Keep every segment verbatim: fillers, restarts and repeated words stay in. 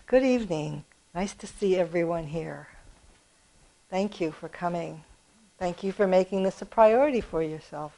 Good evening. Nice to see everyone here. Thank you for coming. Thank you for making this a priority for yourself.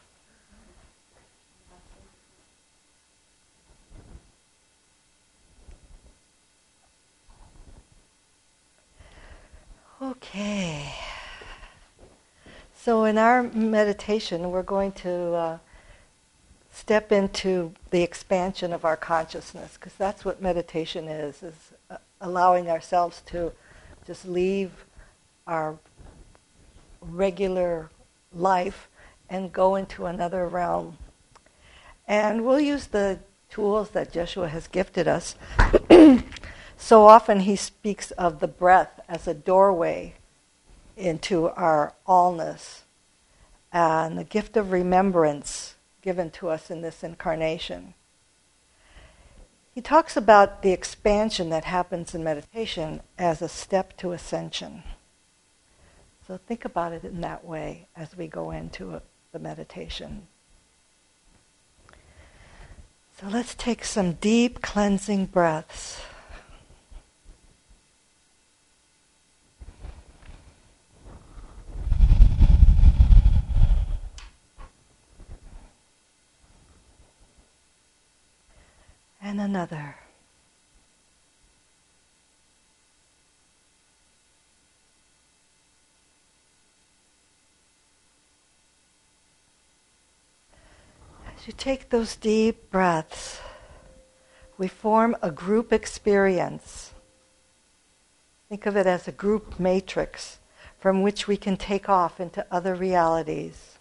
Okay. So in our meditation, we're going to uh, step into the expansion of our consciousness, because that's what meditation is, is uh, allowing ourselves to just leave our regular life and go into another realm. And we'll use the tools that Jeshua has gifted us. So often he speaks of the breath as a doorway into our allness and the gift of remembrance given to us in this incarnation. He talks about the expansion that happens in meditation as a step to ascension. So think about it in that way as we go into a, the meditation. So let's take some deep cleansing breaths. And another. As you take those deep breaths, we form a group experience. Think of it as a group matrix from which we can take off into other realities.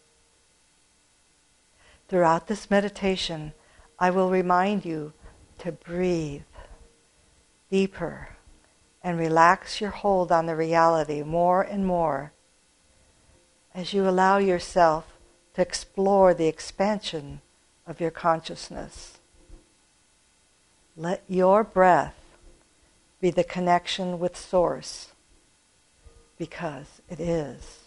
Throughout this meditation, I will remind you to breathe deeper and relax your hold on the reality more and more as you allow yourself to explore the expansion of your consciousness. Let your breath be the connection with Source, because it is.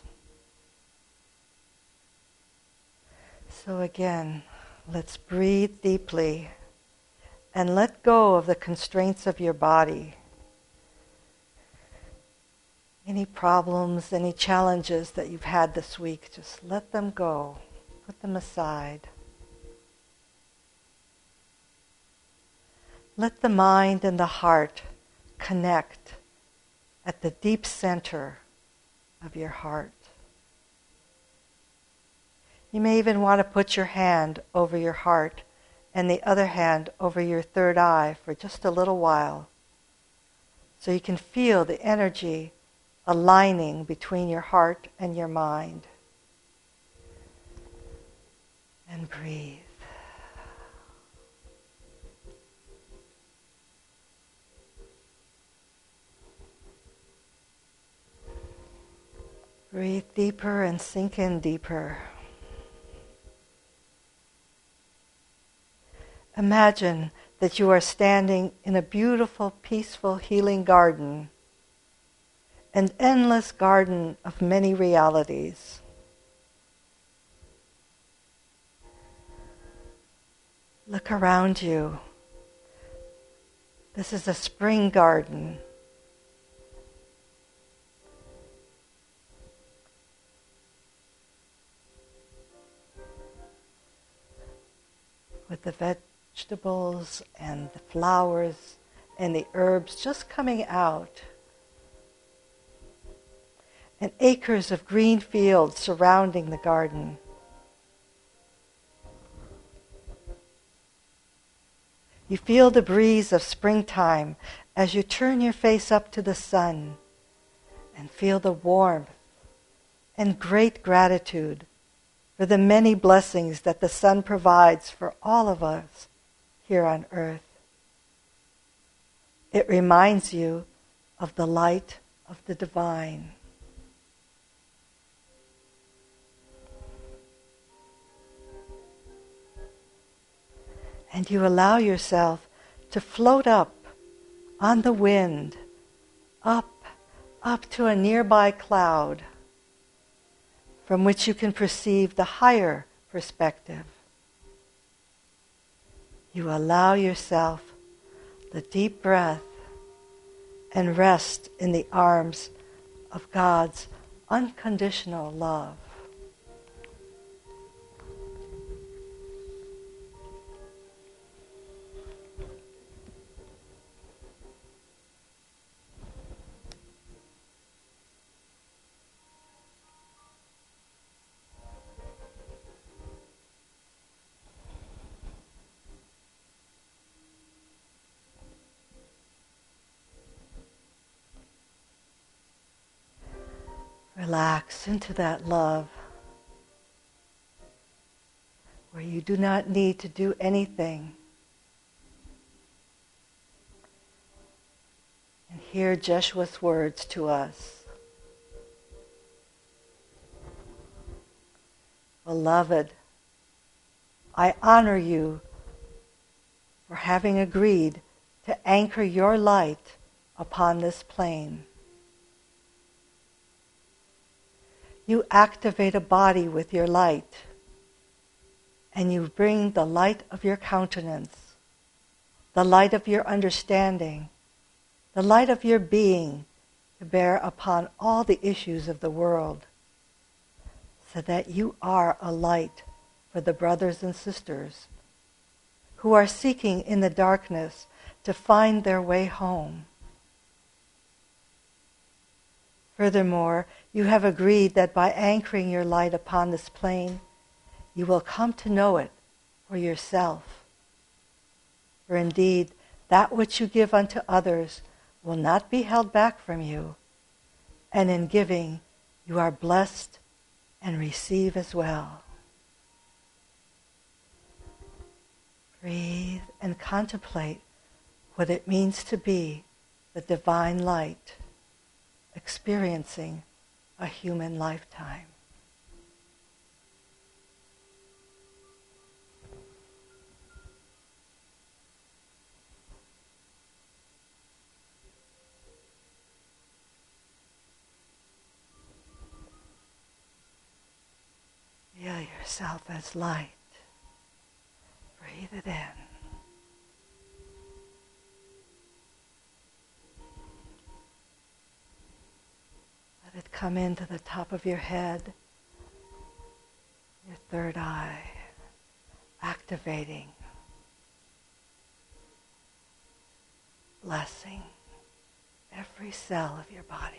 So again, let's breathe deeply and let go of the constraints of your body. Any problems, any challenges that you've had this week, just let them go. Put them aside. Let the mind and the heart connect at the deep center of your heart. You may even want to put your hand over your heart and the other hand over your third eye for just a little while, so you can feel the energy aligning between your heart and your mind. And breathe. Breathe deeper and sink in deeper. Imagine that you are standing in a beautiful, peaceful, healing garden, an endless garden of many realities. Look around you. This is a spring garden. With the vegetables and the flowers and the herbs just coming out. And acres of green fields surrounding the garden. You feel the breeze of springtime as you turn your face up to the sun and feel the warmth and great gratitude for the many blessings that the sun provides for all of us here on earth. It reminds you of the light of the divine. And you allow yourself to float up on the wind, up, up to a nearby cloud, from which you can perceive the higher perspective. You allow yourself the deep breath and rest in the arms of God's unconditional love. Relax into that love where you do not need to do anything. And hear Jeshua's words to us. Beloved, I honor you for having agreed to anchor your light upon this plane. You activate a body with your light, and you bring the light of your countenance, the light of your understanding, the light of your being to bear upon all the issues of the world, so that you are a light for the brothers and sisters who are seeking in the darkness to find their way home. Furthermore, you have agreed that by anchoring your light upon this plane, you will come to know it for yourself. For indeed, that which you give unto others will not be held back from you, and in giving you are blessed and receive as well. Breathe and contemplate what it means to be the divine light, experiencing a human lifetime. Feel yourself as light. Breathe it in. Let it come into the top of your head, your third eye, activating, blessing every cell of your body.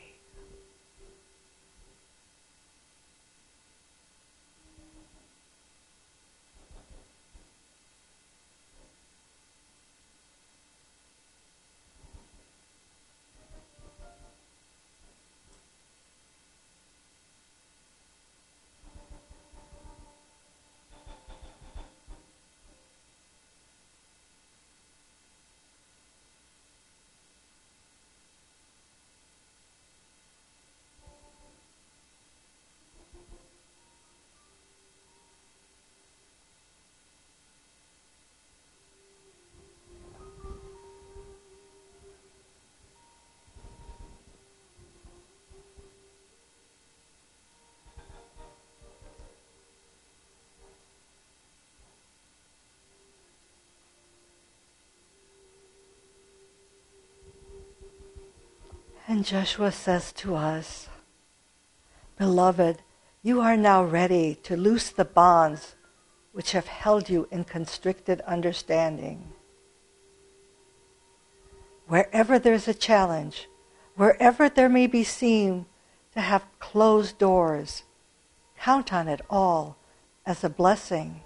And Joshua says to us, Beloved, you are now ready to loose the bonds which have held you in constricted understanding. Wherever there's a challenge, wherever there may be seen to have closed doors, count on it all as a blessing.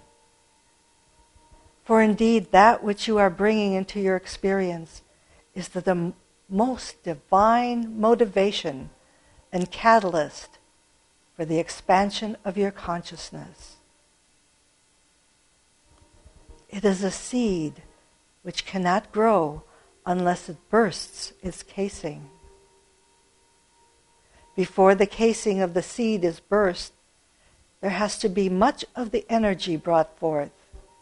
For indeed, that which you are bringing into your experience is the, the most divine motivation and catalyst for the expansion of your consciousness. It is a seed which cannot grow unless it bursts its casing. Before the casing of the seed is burst, there has to be much of the energy brought forth.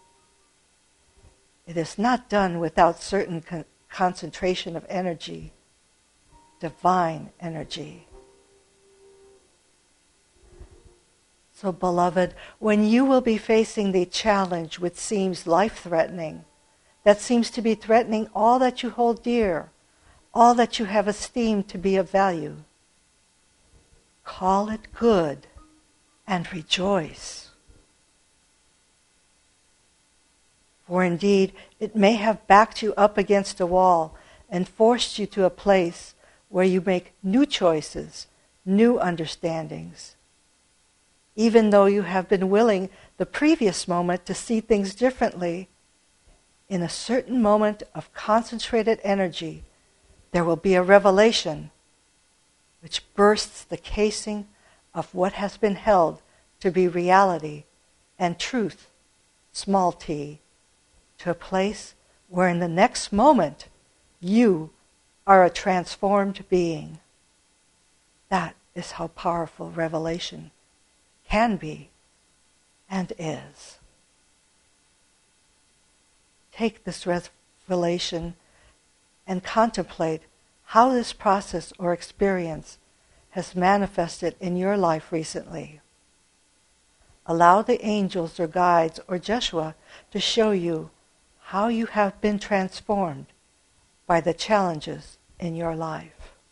It is not done without certain con- concentration of energy, divine energy. So, beloved, when you will be facing the challenge which seems life-threatening, that seems to be threatening all that you hold dear, all that you have esteemed to be of value. Call it good and rejoice. For indeed, it may have backed you up against a wall and forced you to a place where you make new choices, new understandings. Even though you have been willing the previous moment to see things differently, in a certain moment of concentrated energy, there will be a revelation which bursts the casing of what has been held to be reality and truth, small t, to a place where in the next moment you are a transformed being. That is how powerful revelation can be and is. Take this revelation and contemplate how this process or experience has manifested in your life recently. Allow the angels or guides or Jeshua to show you how you have been transformed by the challenges in your life.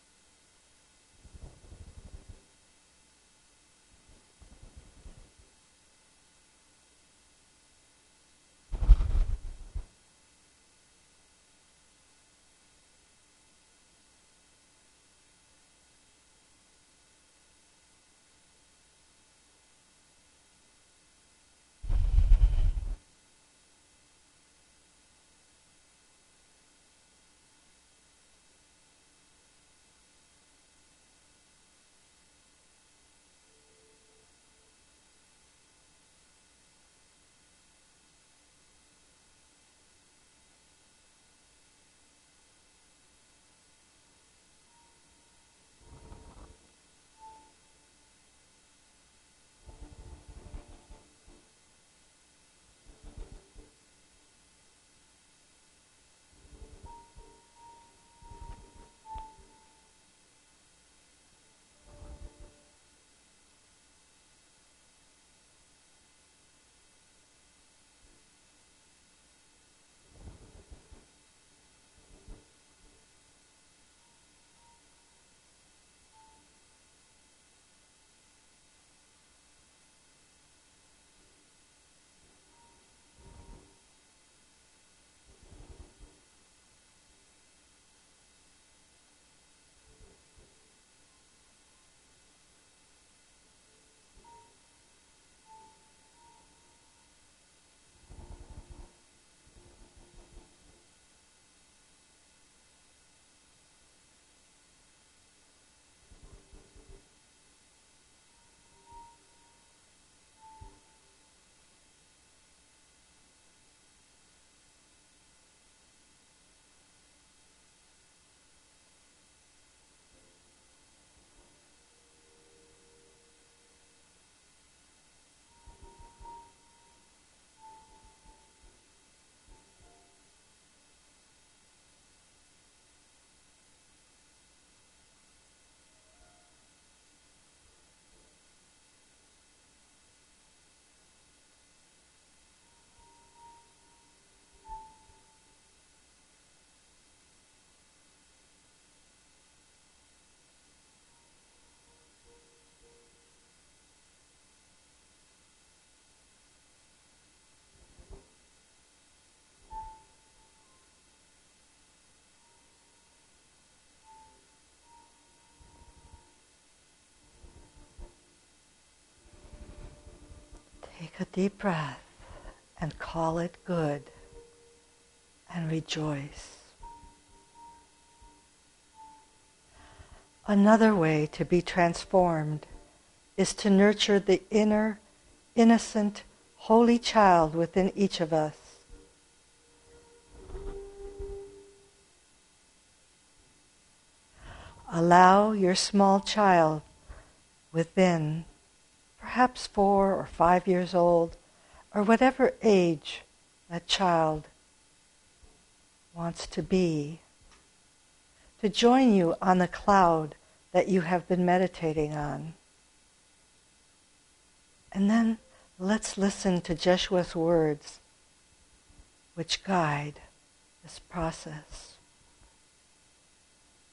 Take a deep breath and call it good and rejoice. Another way to be transformed is to nurture the inner, innocent, holy child within each of us. Allow your small child within, perhaps four or five years old, or whatever age that child wants to be, to join you on the cloud that you have been meditating on. And then let's listen to Jeshua's words, which guide this process.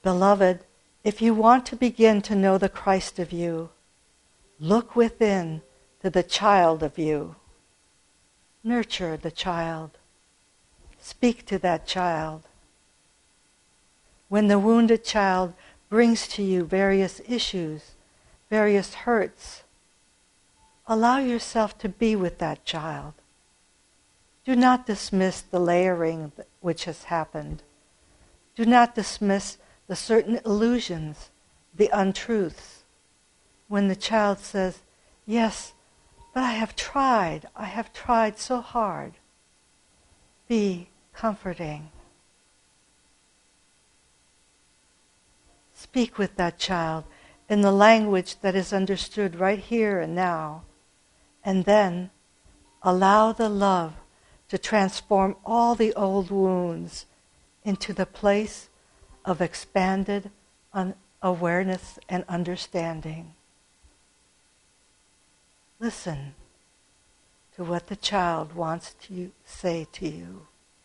Beloved, if you want to begin to know the Christ of you, look within to the child of you. Nurture the child. Speak to that child. When the wounded child brings to you various issues, various hurts, allow yourself to be with that child. Do not dismiss the layering which has happened. Do not dismiss the certain illusions, the untruths. When the child says, yes, but I have tried, I have tried so hard. Be comforting. Speak with that child in the language that is understood right here and now, and then allow the love to transform all the old wounds into the place of expanded un- awareness and understanding. Listen to what the child wants to say to you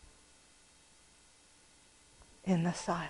in the silence.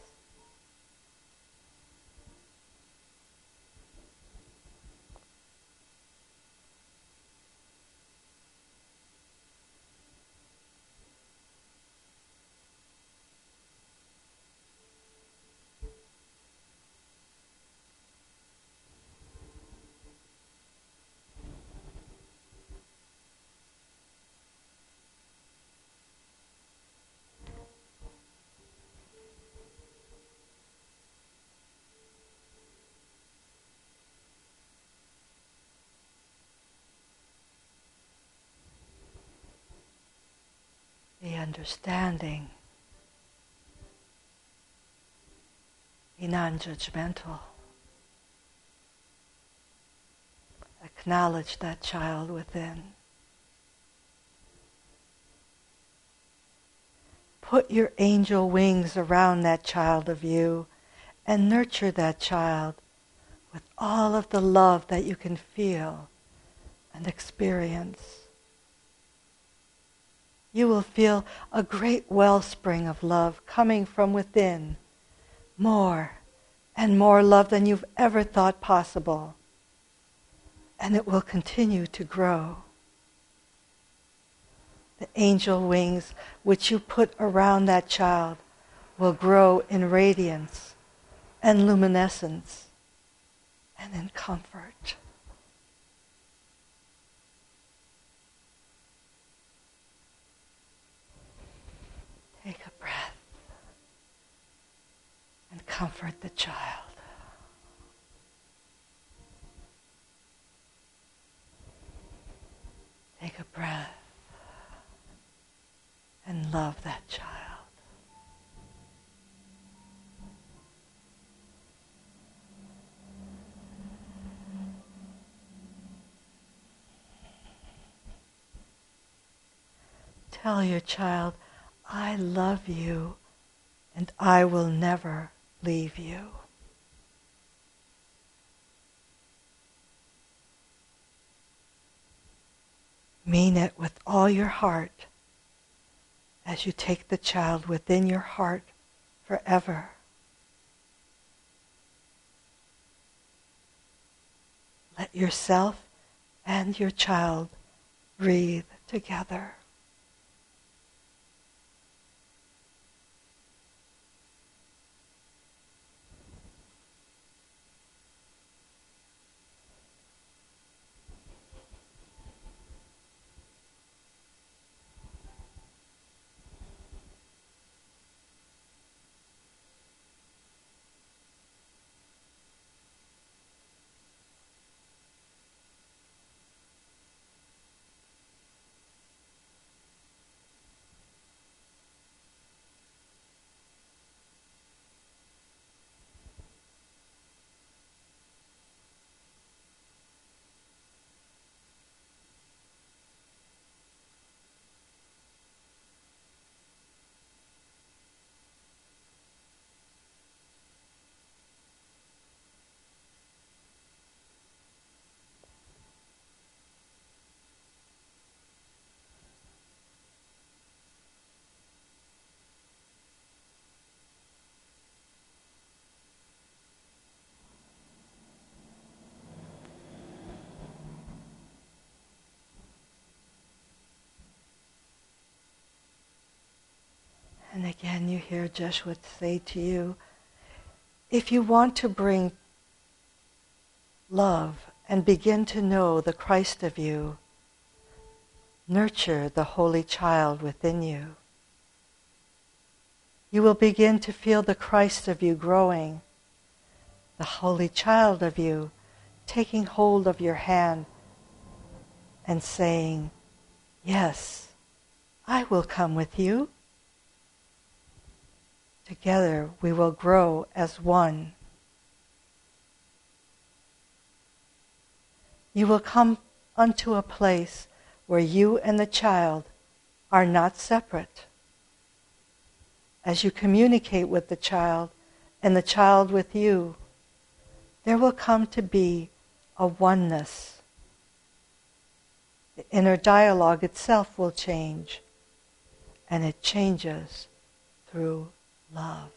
Be understanding. Be non-judgmental. Acknowledge that child within. Put your angel wings around that child of you and nurture that child with all of the love that you can feel and experience. You will feel a great wellspring of love coming from within, more and more love than you've ever thought possible. And it will continue to grow. The angel wings which you put around that child will grow in radiance and luminescence and in comfort. Take a breath and comfort the child. Take a breath and love that child. Tell your child, I love you and I will never leave you. Mean it with all your heart as you take the child within your heart forever. Let yourself and your child breathe together. And again, you hear Joshua say to you, if you want to bring love and begin to know the Christ of you, nurture the holy child within you. You will begin to feel the Christ of you growing, the holy child of you taking hold of your hand and saying, yes, I will come with you. Together we will grow as one. You will come unto a place where you and the child are not separate. As you communicate with the child and the child with you, there will come to be a oneness. The inner dialogue itself will change, and it changes through love.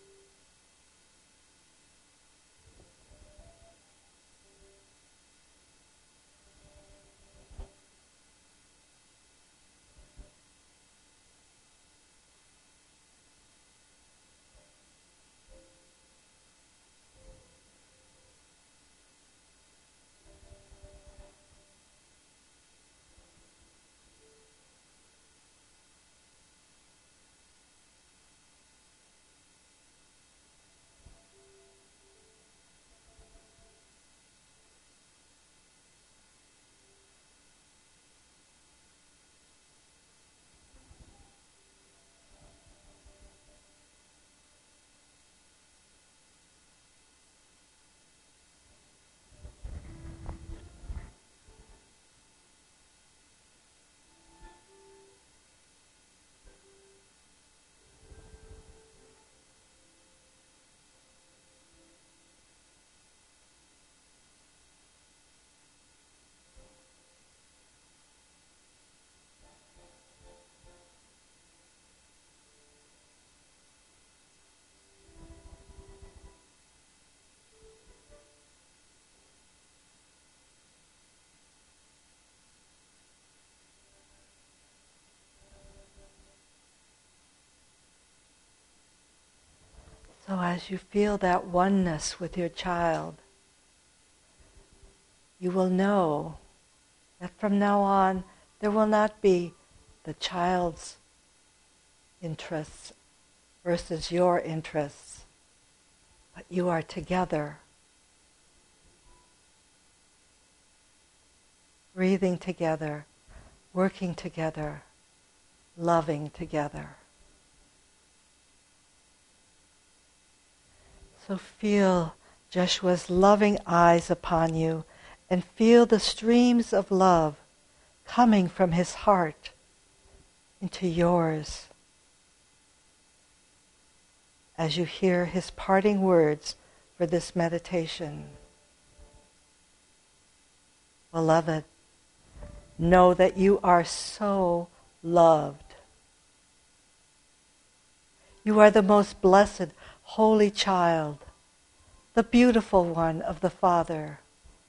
So as you feel that oneness with your child, you will know that from now on there will not be the child's interests versus your interests, but you are together, breathing together, working together, loving together. So feel Joshua's loving eyes upon you and feel the streams of love coming from his heart into yours as you hear his parting words for this meditation. Beloved, know that you are so loved. You are the most blessed, holy child, the beautiful one of the Father.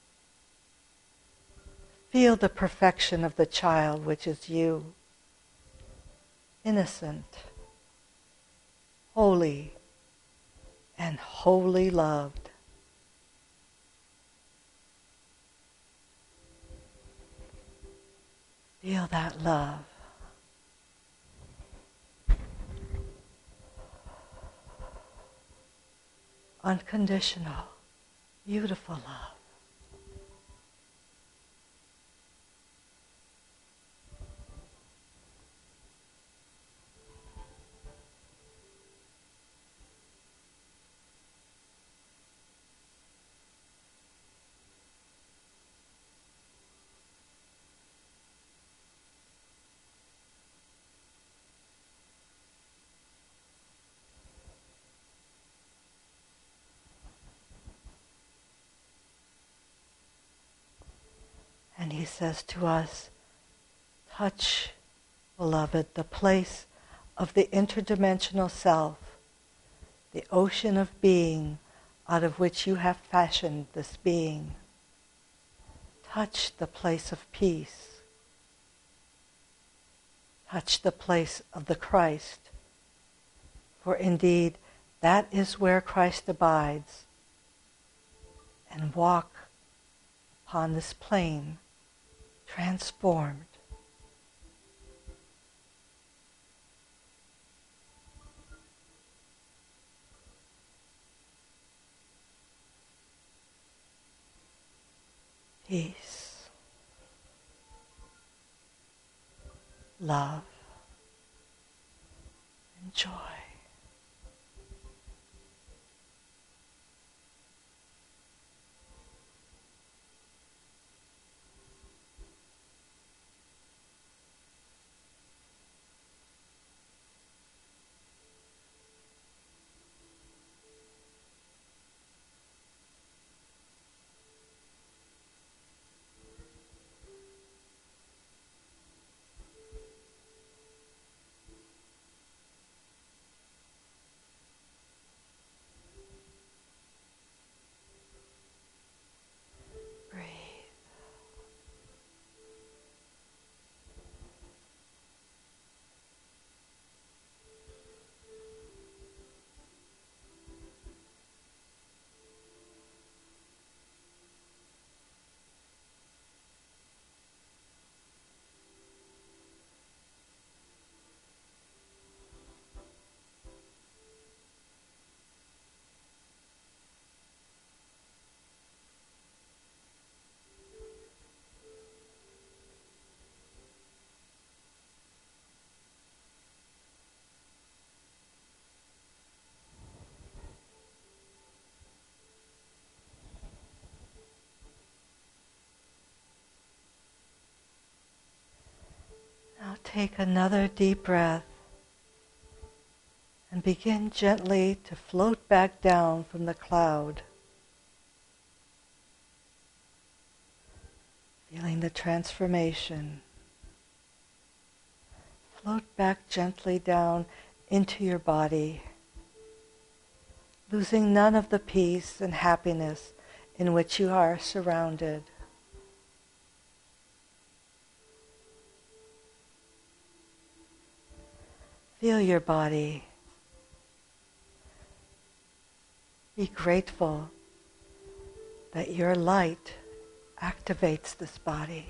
Feel the perfection of the child, which is you, innocent, holy, and wholly loved. Feel that love. Unconditional, beautiful love. And he says to us, touch, beloved, the place of the interdimensional self, the ocean of being out of which you have fashioned this being. Touch the place of peace. Touch the place of the Christ For indeed, that is where Christ abides, and walk upon this plane transformed. Peace, love, and joy. Now take another deep breath and begin gently to float back down from the cloud, feeling the transformation. Float back gently down into your body, losing none of the peace and happiness in which you are surrounded. Feel your body. Be grateful that your light activates this body,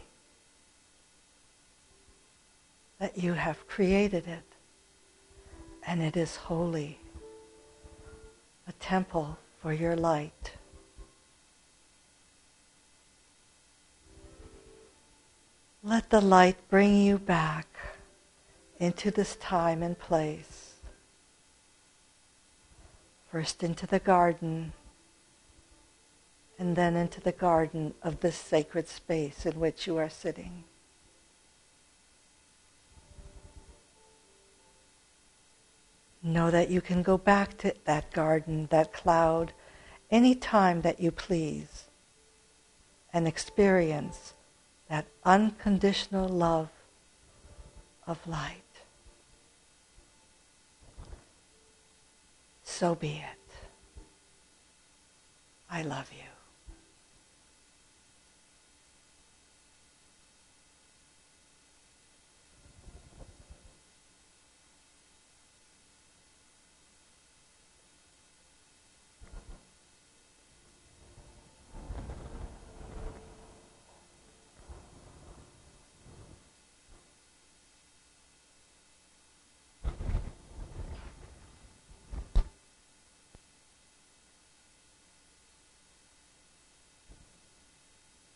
that you have created it, and it is holy, a temple for your light. Let the light bring you back into this time and place. First into the garden, and then into the garden of this sacred space in which you are sitting. Know that you can go back to that garden, that cloud, any time that you please, and experience that unconditional love of light. So be it. I love you.